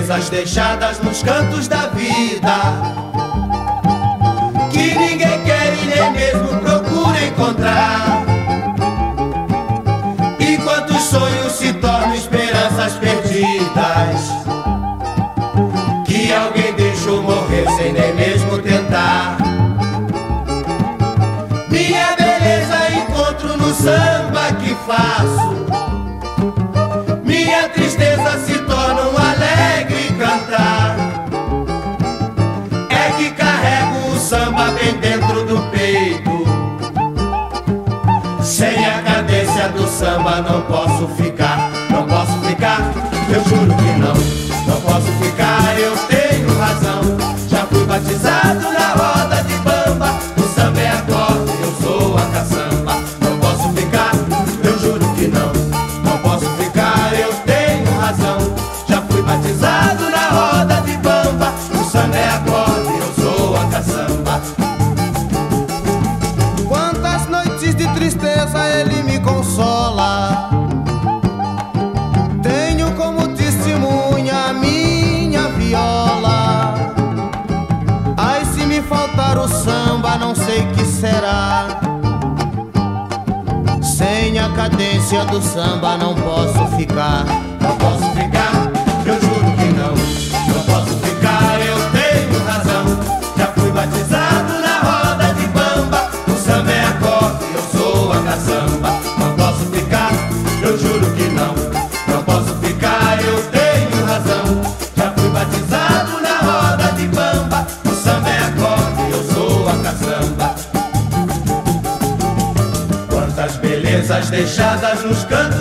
belezas deixadas nos cantos da vida, que ninguém quer e nem mesmo procura encontrar. E quantos sonhos se tornam esperanças perdidas, que alguém deixou morrer sem nem mesmo tentar. Minha beleza encontro no samba que faço, minha tristeza se torna um alegre cantar. É que carrego o samba bem dentro do peito, sem a cadência do samba não posso ficar. Não posso ficar, eu juro que não posso ficar, eu tenho razão. Já fui batizado na roda de bamba, o samba é acorde, eu sou a caçamba. Não posso ficar, eu juro que não posso ficar, eu tenho razão. Já fui batizado na roda de bamba, o samba é acorde, eu sou a caçamba. Quantas noites de tristeza ele me consola, tenho como testemunha a minha viola. Ai, se me faltar o samba, não sei que será. Sem a cadência do samba não posso ficar. Não posso ficar, eu juro que não posso ficar, eu tenho razão. Já fui batizado na roda de bamba, o samba é acorde, eu sou a caçamba. Não posso ficar, eu juro que não posso ficar, eu tenho razão. Já fui batizado na roda de bamba, o samba é acorde, eu sou a caçamba. Quantas belezas deixadas nos cantos